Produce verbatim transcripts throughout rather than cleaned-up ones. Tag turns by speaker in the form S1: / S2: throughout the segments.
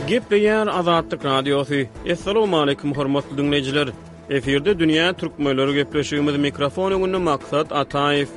S1: Gepleýän Azatlyk Radiosu. Assalamu alaykum hormatly dinleyijiler. Eferde dünýä türkmenleri gepleşýümiz mikrofon öňünde maksat Ataýew.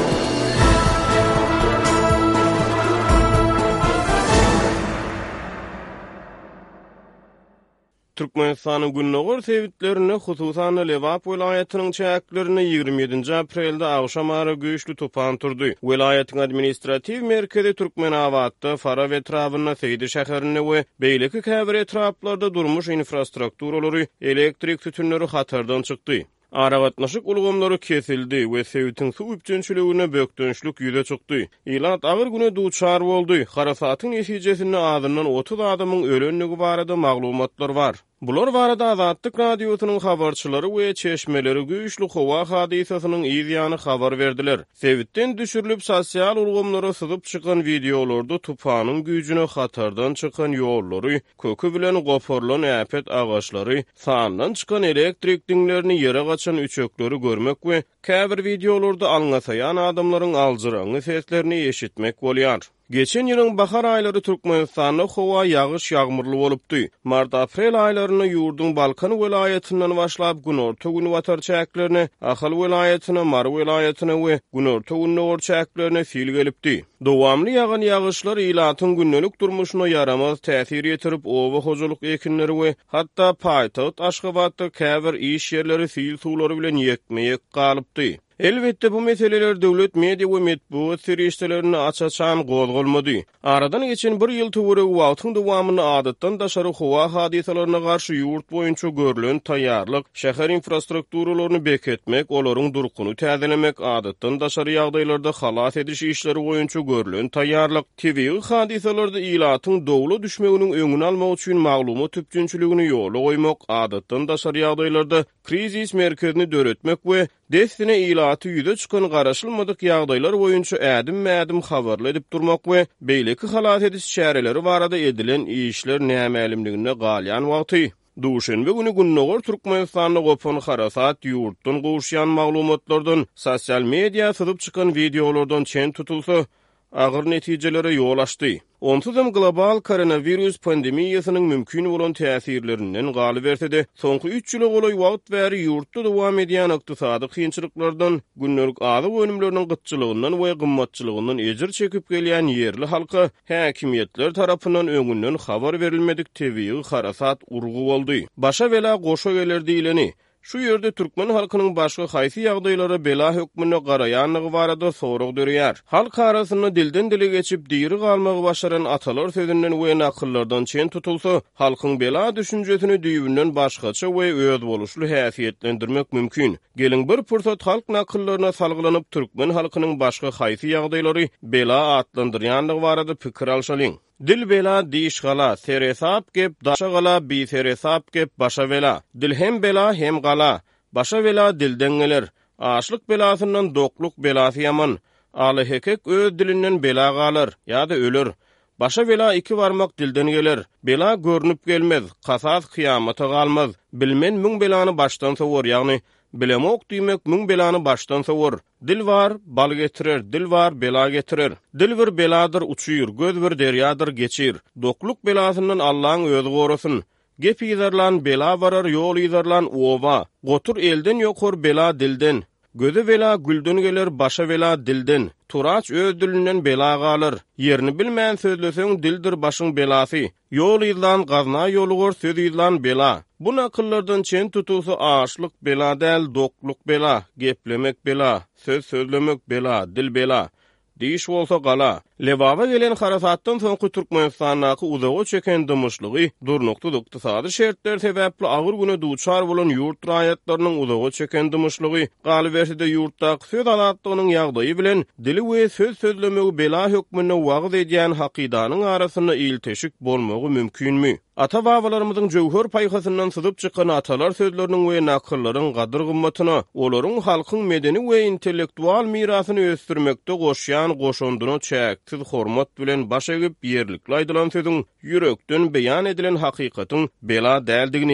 S1: Türkmenistanyň günnäger sebitlerini, hususan Lewap welaýatynyň çäklerini ýygrimi ýedinji aprelde agşam ara güýçli tupan turdy. Welaýatyň administrativ merkezi Türkmenawatda Fara we etrawyna Seydi şäherini we beýleki käbir etraplarda durmuş infrastrukturalary, elektrik tütünleri hatardan çykdy. Aragatnaşyk ulgamlary kesildi we sewitin su üçünçüligine bökdönçlük ýüze çykdy. Ilat agyr güne duçar boldy. Harasatyň netijesinde adyndan otuz adamyň ölenligi barada maglumatlar bar. Bular barada Azatlyk Radiosynyň habarçylary we çeşmeleri güýçli howa hadisasynyň ýyzyany habar berdiler. Sewitden düşürilip sosial ulgamlara syzyp çykan videolarda tupanyň güýjüne hatardan çykan ýollary, kökü bilen goporlan äpet agaçlary, sandan çykan elektrik diňlerini ýere gaçan üçekleri görmek we käbir videolarda alňasayan adamlaryň alжyraňy seslerini eşitmek bolýar. Geçen ýylyň bahar aýlary Türkmenistanda howa ýagyş ýagmurly bolupdy. Mart-aprel aýlaryny ýurdun Balkan welaýatyndan başlap günorta güni watar çäklerini, Ahal welaýatyna, Mar welaýatyna we günorta güni or çäklerini fil gelipdi. Dowamly ýagan ýagyşlar ilatyň günnelik durmuşyna yaramaz täsir ýetirip owa hojalyk ekinleri we hatda paýtagat Aşgabatda käbir iş ýerleri fil suwlary bilen ýekmejek galypdy. Elbette bu meseleler döwlet media we medeniýet serişdelerini açaçan gozgolmady. Aradan geçen bir ýyl töwere wagtyň dowamyny adatdan daşary howa hadisalaryna garşy ýurt boýunça görülen taýýarlyk, şäher infrastrukturalaryny beketmek, olaryň durkuny täzelemek, adatdan daşary ýagdaýlarda halas ediş işleri boýunça görülen taýýarlyk, tebii hadisalarda ilatyň dowla düşmeginiň öňüni almak üçin maglumat tüpçünçiligini ýola goýmak, adatdan daşary ýagdaýlarda krizis merkezini döretmek we destine ilaty ýüze çykan garaşylmadyk ýagdaýlar boýunça ädim-mädim habarly edip durmak we beýleki halat ediş şähereleri barada edilen işler nämelimligine galýan wagty. Duşenbe güni günnäger Türkmenistanda gopan harasat ýurtdan gowşýan maglumatlardan, sosial media syzyp çykan videolardan çen tutulsa, agyr netijelere ýol açdy. Onsuzam global koronavirus pandemiýasynyň mümkin bolan täsirlerinden galy bersede, soňky üç ýyla golay wagt bäri ýurtda dowam edýän ykdysady kynçylyklardan, günnelik azyk önümleriniň gytçylygyndan we gymmatçylygyndan ejir çekip gelýän ýerli halka häkimetler tarapyndan öňünden habar berilmedik tebii harasat urgu boldy. Başa bela goşa geler diýileni, şu ýerde türkmen halkynyň başga haýsy ýagdaýlara bela hökmüne garaýanlygy barada sorag dörýär. Halk arasyna dilden dile geçip diýri galmagy başaran atalar sözünden we nakyllardan çen tutulsa, halkyň bela düşünjesini düýbünden başgaça we öz boluşly häsiýetlendirmek mümkin. Gelin bir pursat halk nakyllaryna salgylanyp türkmen halkynyň başga haýsy ýagdaýlary bela atlandyrýanlygy barada pikir alşalyň. Dil bela diş gala, seresap gep daşa gala, bi seresap gep başa bela. Dil hem bela hem gala, başa bela dilden geler. Aşlyk belasyndan dokluk belasy yaman. Aly hekek öz dilinden bela galar, ýa-da öler. Başa bela iki barmak dilden geler. Bela görnüp gelmez, kasas kıyamata galmaz. Bilmen müň belany baştan sowar, ýagny bilemok diýmek müň belany baştan sowar. Dil var, bal getirer, dil var, bela getirer. Dil bir beladır uçuyur, göz bir deryadır geçir. Dokluk belasından Allah'ın özü gorasın. Gep ýazarlan bela varar, ýol ýazarlan owa. Gotur elden ýokor bela dilden. Gözü bela gülden gelir, başa bela dilden. Turaç öz dilinden bela galar. Yerini bilmän sözleseň dildir başyň belasy. Ýol ýylan gazna ýolugor söz ýylan bela. Bu nakyllardan çen tutulsa aşlyk bela däl, dokluk bela, geplemek bela, söz sözlemek bela, dil bela. Diş bolsa gala. Lewaba gelen harasatdan soňky Türkmenistanyňky uzaga çeken dymyşlygy, durnukda ykdysady şertler sebäpli agyr güne duçar bolan ýurt raýatlarynyň uzaga çeken dymyşlygy, galy bersede ýurtdaky söz alatlygynyň ýagdaýy bilen dili we söz sözlemegi bela hökmüne wagt edýän hakydanyň arasyna ilteşik bolmagy mümkinmi? Ata-babalarymyzyň jöwher paýhasyndan syzyp çykan atalar sözleriniň we nakyllaryň gadyr gymmatyna, olaryň halkyň medeni we intellektual mirasyny ösdürmekde goşýan goşondyna çäksiz hormat bilen baş egip ýerlikli aýdylan sözüň ýürekden beýan edilen hakykatyň bela däldigini,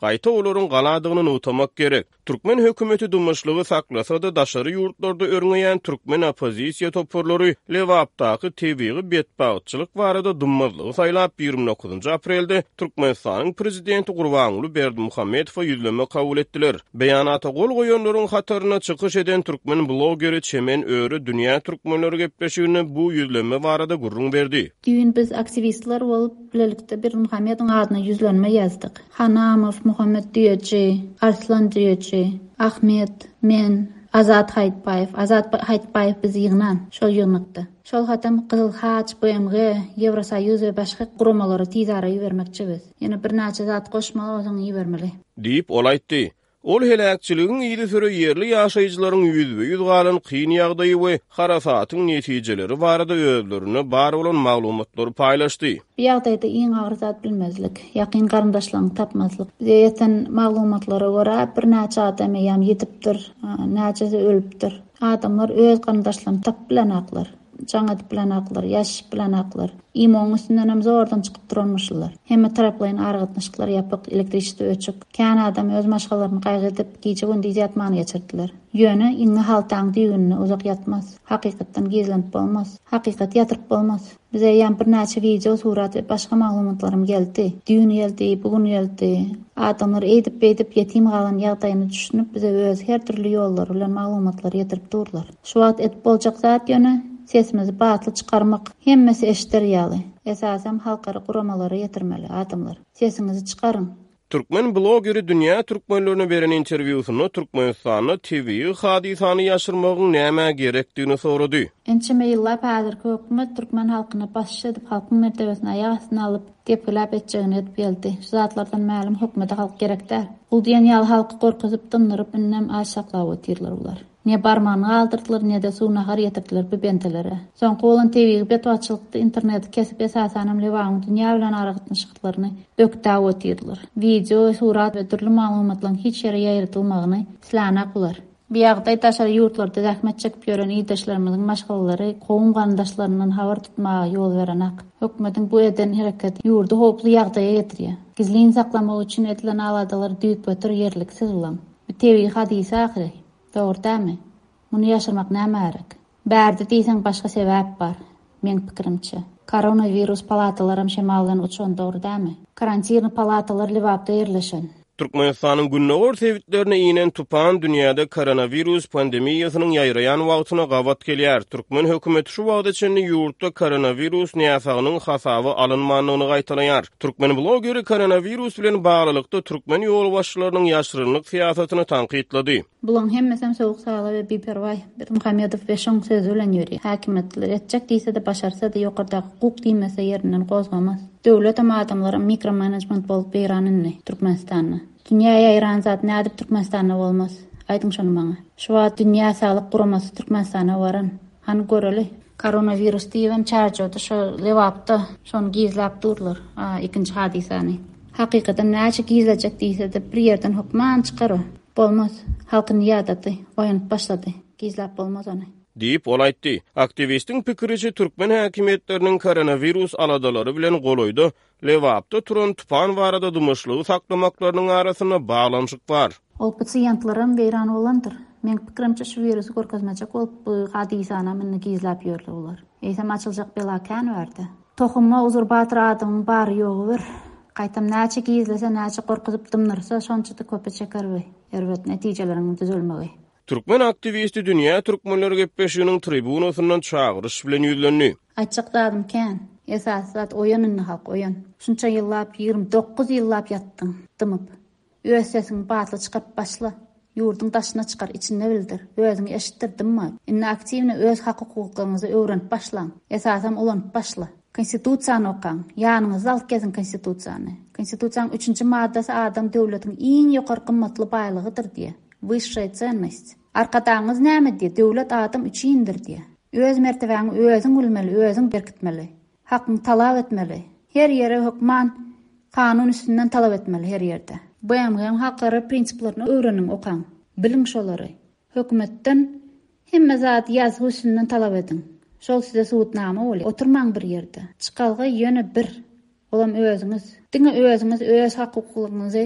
S1: gaýta olaryň galadygyny unutamak gerek. Türkmen hökümeti dumaşlygy saklasa da daşary ýurtlarda örňeýän türkmen opozisiýa toparlary Lewapdaky T V-ge betbagyçylyk barada dummazlygy saýlap ýygrimi dokuzynjy aprelde Türkmenistanyň prezidenti Gurbanguly Berdimuhammedow ýüzleme kabul etdiler. Beýanata gol goýanlaryň hataryna çykyş eden türkmen blogeri Çemen Öre dünýä türkmenleri gepleşigine bu ýüzleme barada gurrun berdi.
S2: Düýün biz aktivistler bolup bilelikde Berdimuhammedowyň adyna ýüzlenme ýazdyk. Hanamov, Muhammed Düýeci, Arslan Düýeci, Ahmet, men, Azat Haytbaýew, Azat Haytbaýew bizi ýygnan, şol ýygnykdy. Şol hatam Gyzyl Haç, B M G, Ýewrosoýuz we başga gurulmalary tizara ýermekçibiz. Ýene bir näçe zat goşmaly oňa ýermeli. Diýip
S1: ol aýtdy. Ol helakçylygyň ýyly süre ýerli ýaşaýjylaryň ýüzbe ýüz galan kyn ýagdaýy we harasatyň netijeleri barada özlerine bar bolan maglumatlary paýlaşdy.
S2: Bu ýagdaýda iň agyr zat bilmezlik, ýakyn garyndaşlaryny tapmazlyk. Bize ýeten maglumatlara görä bir näçe adam ýam ýetipdir, näçesi ölüpdir. Adamlar öz garyndaşlaryny tap bilen aklar. Jaňa bilen aklar, ýaş bilen aklar. İmoň üstünden hem zordan çykyp duranmışlar. Hemme taraplaryň argatnaşyklar ýapyk, elektrikçi öçük. Kän adam öz maşgalaryny gaýgy edip giýje gündüz ýatmany geçirdiler. Ýöne iňe haltaň düýünne uzak ýatmaz. Hakykatdan gizlenip bolmaz. Hakykat ýatyryp bolmaz. Bize ýam bir näçe video, surat we başga maglumatlarym geldi. Düýün geldi, bugün geldi. Adamlar edip edip ýetim galan ýagdaýyny düşünüp bize öz her türlü ýollar bilen maglumatlar ýetirip durlar. Şu wagt et boljak zat ýöne sesimizi batly çykarmak hemmesi eşitdir ýaly. Esasam halkara guramalara ýetirmeli adamlar. Sesinizi çykarın.
S1: Türkmen blogeri dünýä türkmenlerine beren interwýusyny Türkmenistanyň T V hadisany ýaşyrmagyň näme gerekdigini sorady.
S2: Ençeme ýyllap häzirki hökümet türkmen halkyny başçy edip halkyň mertebesine aýag astyna alyp gepläp etjegini edip geldi. Şu zatlardan ma'lum hökümete halk gerekdir. Bul diýen ýaly halky gorkuzyp dymdyryp innem aşaklap otirler ular. Ne barmağını aldırdılar ne de suuna har yetirdiler bu bentelere. Son qoğulun T V betwaçylykdy internet kesip esasanam Lewaň dünýä bilen aragatnaşyklaryny dökdä otirdiler. Video, surat we türlü maglumatlaryň hiç ýere ýaýratylmagyny islanak bular. Bu ýagdaý daşary ýurtlarda zähmet çekip ýören ýurtdaşlarymyzyň maşgalary gowum garandaşlarynyň habar tutmagy ýol berenak. Hökümetiň bu eden hereket ýurdu hoply ýagdaýa getirýär. Gizlin saklamak üçin edilen aladalar düýük götür ýerliksiz bolan. Bu T V hadisy ahyry. Doğrudamy? Muny ýaşyrmak nämerek? Bärde diýsen başga sebäp bar. Men pikirimçe. Koronavirus palatalarym şemaldan uçan doğrudamy? Karantin palatalar Lewapda ýerleşen.
S1: Türkmenistanyň günnägör sebitlerine inen tupan dünýäde koronavirus pandemiýasynyň ýaýrayan wagtyna gawat gelýär. Türkmen hökümeti şu wagt içinde ýurtda koronavirus näsagynyň hasaby alynmagyny gaýtalaýar. Türkmen blogeri koronavirus bilen baglykda türkmen ýol başçylarynyň ýaşyrynlyk siýasatyny tanqidlady.
S2: Bulan hemmesem soğuk sağla ve bipervay Berdimuhammedow ve şoň sözü bilen ýöri. Häkimetler etjek diýse de başarsa da ýokarda hukuk diýmese ýerinden gozgamaz. Döwlet hem adamlara mikromanagement bolup beýranynny Türkmenistanyň. Dünýä ýaýran zat nädip Türkmenistanyň bolmaz. Aýdyň şonu maňa. Şu wagt dünýä saglyk guramasy Türkmenistanyň baran. Hany göreli. Koronavirus diýem çarjyda şu Lewapda şonu gizläp durlar. Ha, ikinji hadisany. Hakykatan näçe gizlejek diýse de bir ýerden hukman çykary. Bolmaz. Halkyň ýadaty oýanyp başlady. Gizläp bolmaz ony.
S1: Diýip ol aýtdy. Aktivistiň pikiriçe türkmen häkimetleriniň koronavirus aladalary bilen goloýdy. Lewapda turan tupan barada dumaşlygy saklamaklarynyň arasyna baglanşyk bar.
S2: Ol pasientlaryň beýran bolandyr. Men pikirimçe şu virusy görkezmejek bolup bu hadisany meni gizläp ýörler ular. Eýsem açyljak belakan berdi. Tohumma uzur batyr adamyň bary ýogy bir. Qaytam näçe gizlese, näçe gorkuzyp dymdyrsa, şonçaty köpe çekerbi. Erbet netijeleriň düzelmegi.
S1: Türkmen aktivisti dünýä türkmenleri gepleşiginiň tribunasyndan çagyryş bilen ýüzlendi.
S2: Açykdadım kän. Esas zat oýanyny halk oýan. Şunça ýyllap ýygrimi dokuz ýyllap ýatdyň, dymyp. Öz sesiň batly çykyp başla. Ýurduň daşyna çykar, içinde bildir. Özüňi eşitdirdiňmi? Inne aktivni öz hak hukuklaryňyzy öwrenip başlaň. Esasam ulanyp başla. Konstitusiýany okan, ýanyňyzda alyp gezin konstitusiýany. Konstitusiýanyň üçünçi maddasy adam döwletiň iň ýokarky kymmatly baýlygydyr diýe. Wyşşy ценность. Arkadaňyz näme diýe? Döwlet adam üçindir diýe. Öz mertebeňi özüň bilmeli, özüň berkitmeli. Hakyny talap etmeli. Her ýere hukman kanun üstünden talap etmeli her ýerde. Bu hem haklara prinsiplaryny öwrenin okan. Biliň şolary. Hökümetden hemme zat ýazygy üstünden talap edin. Şol size suwutnama boli. Oturmaň bir ýerde. Çykalga ýöne bir. Olam özüňiz. Diňe özüňiz öz hak hukuklaryňyzy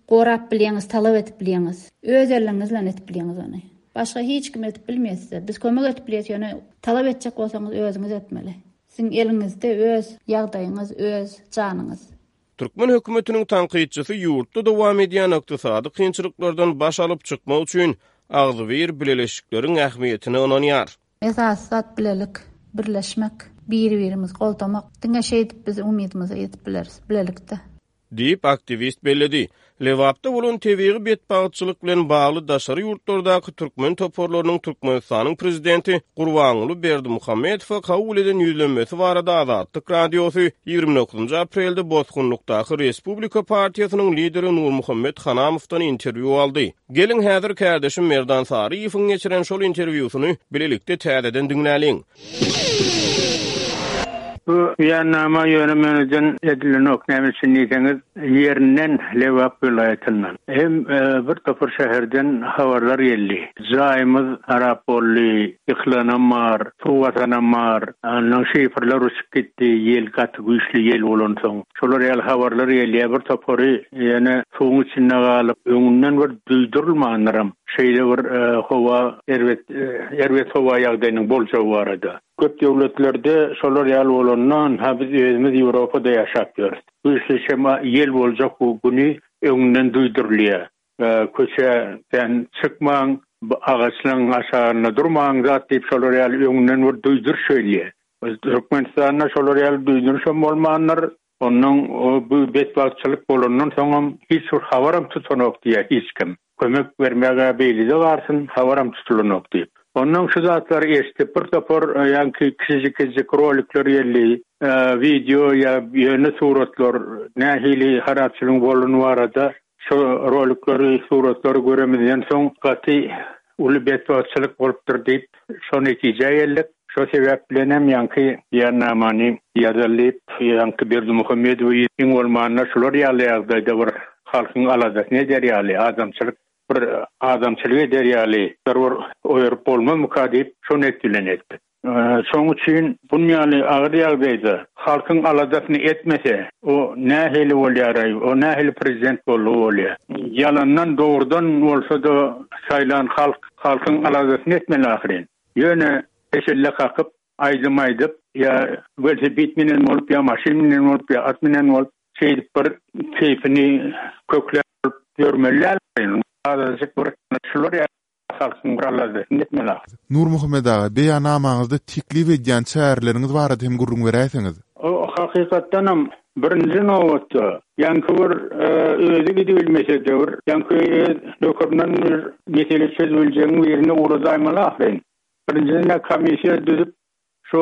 S2: gorap bilýäňiz, talap etip bilýäňiz. Öz eliňizle etip bilýäňiz ony. Başga hiç kim etip bilmezse, biz kömek etip bilýäňiz, talap etjek bolsaňyz özüňiz etmeli. Siň eliňizde öz ýagdaýyňyz, öz janyňyz.
S1: Türkmen hökümetiniň tanqidçisi ýurtda dowam edýän ykdysady kynçylyklardan baş alyp çykmak üçin agzybir bileleşikleriň ähmiýetini onanýar.
S2: Esasat bilelik, birleşmek, bir-birimiz goltamak, diňe şeýdip biz umydymyzy ýetip bileriz, bilelikde.
S1: Diýip aktivist belledi. Lewapda bolan tebigi betbagçylyk bilen bagly daşary ýurtlardaky türkmen toporlarynyň Türkmenistanyň prezidenti Gurbanuly Berdimuhammedow kabul eden ýüzlenmesi barada Azatlyk radiosu ýygrimi dokuzynjy aprelde Bozgunlukdaky Respublika partiýasynyň lideri Nurmuhammed Hanamowdan interwiu aldy. Gelin häzir kardeşim Merdan Sariýewiň geçiren şol interwiusyny bilelikde täzeden dinläliň.
S3: Bu ýanama ýönemelden edilen oknämesi niýetiňiz ýerinden Lewap vilayetinden. Hem e, bir topur şäherden habarlar geldi. Zaýymyz harap boldy, ýyklanamar, suwatanamar, anyň şifrler uçup gitdi, ýel gaty güýçli ýel bolan soň. Şolar ýaly habarlar geldi. Bir topury ýene suwun içinde galyp, öňünden bir duýdurulmaýaram. Şeýle bir e, howa, erwet e, erwet howa ýagdaýynyň boljagy barada. Köp döwletlerde şolar ýaly bolandan ha biz özümiz Ýewropada ýaşap ýörüz. Bu şema ýel boljak bu güni öňünden duýdurulýar. Köçeden çykmaň, agaçlaryň aşagyna durmaň zat diýip şolar ýaly öňünden bir duýdur şöýleýär. Türkmenistanda şolar ýaly duýdurşam bolmanlar, onuň bu betbagçylyk bolandan soň hiç bir habaram tutanok diýär hiç kim. Kömek bermäge beýlide garsyn, habaram tutulanok diýip. Onun şu zatları eşitip bir topor yani küçük rolikler yerli, video ya yeni suratlar, nehili harapçılığın bolunu varada şu rolikleri, suratları göremediğin son katı ulu betbağçılık oluptur deyip şu netice yerlik. Şu sebeplenem yankı yarnamani yazılayıp yankı Berdimuhammedow ýyň olmanına şular ýaly var halkın aladat ne der ýaly adamçılık bir adamçylyk derýaly bir oýurup bolma mukadip şonu etdilenetdi. Şoň üçin bu ýaly agyr ýagdaýda halkyň aladatyny etmese o nähili bolýar, o nähili prezident bolýar. Yalandan dogrudan bolsa da saýlan halk halkyň aladatyny etmeli ahyrin. Ýöne eşelle kakıp aýdyp ýa velosiped menen bolup ýa maşin menen bolup ýa at menen bolup şeýdip bir keyfini kökläp görmeliler.
S4: Nurmuhammed ağa, beýanamaňyzda teklip edýän çäreleriňiz barada hem gurrun beräsiňiz.
S3: O hakykatdanam birinji nowatda ýanky bir özi gidip bilmese de bir ýanky dokurdan bir mesele çözüljäň ýerine urazaýmaly ahyrin. Birinjine komissiýa düzüp şu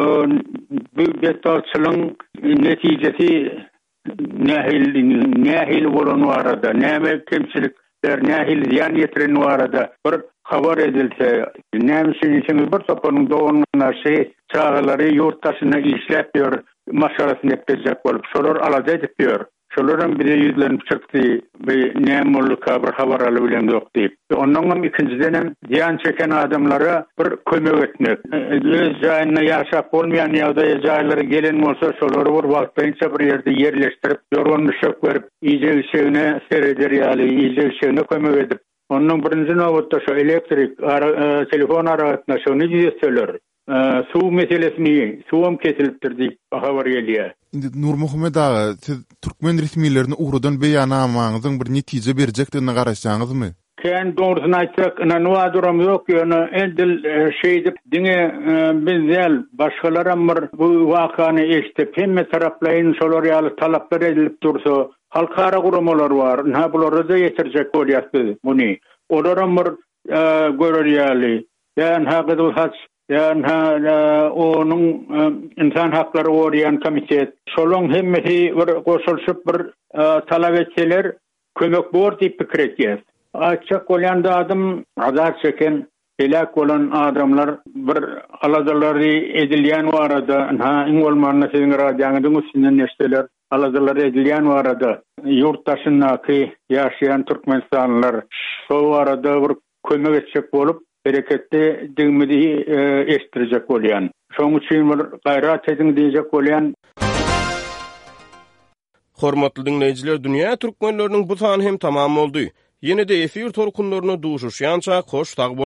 S3: bu betbagçylygyň netijesi nähil nähil bolan barada, näme kemçilik nähil ziyan ýetiren barada bir habar edilse, näme üçin bir topanyň dowunyna şey çağalary ýurtdaşyna işläp ýör, maşarasyny etjek bolup şolar alada edip ýör. Şolaryň biri ýüzlenip çykdy, bir näme bolýar bir habar alyp bilen ýok diýip. Ondan ikinciden hem ziyan çeken adamlara bir kömek etmek. Öz jaýyna ýaşap bolmaýan ýagdaýa jaýlary gelen bolsa şolary bir wagtynça bir ýerde ýerleşdirip, ýorgunmuşak berip, iýje işine sereder ýaly, iýje işine kömek edip. Ondan birinji nowatda şu elektrik telefon aragatna şonu ýetseler. Suw meselesini, suwam kesilipdir diýip habar gelýär.
S4: Indi Nurmuhammed ağa, siz türkmen resmiýetlerini ugrudan beýanamaňyzyň bir netije berjekdigine garaşsaňyzmy?
S3: Ken doğrusunu aýtsak, inanwa duram ýok, ýöne endil şeýdip diňe bizler başgalaram bir bu wakany eşitip hemme taraplaryň şolar ýaly talaplar edilip dursa, halkara guramalar bar, ha bulary da ýetirjek bolýar muny. Olaram bir görýärli, ýa-ni haqydy haç yani ha onun insan hakları oryan komitet şolun hemmeti bir goşulşup bir talap etseler kömek bor diýip pikir etýär. Açık bolýan da adam azat çeken helak bolan adamlar bir aladalary edilýän barada ha iň bolmanda siziň radioňyzyň üstünden neşteler aladalary edilýän barada ýurtdaşynaky ýaşaýan türkmenistanlylar şol barada bir kömek etjek bolup bereketli diňmidi eşdirjek bolýan. Şoň üçin bir gaýrat ediň diýjek bolýan.
S1: Hormatly dinleyijiler, dünýä türkmenleriniň bu sany hem tamam boldy. Ýene-de efir torkunlaryna duşuşýança hoş tag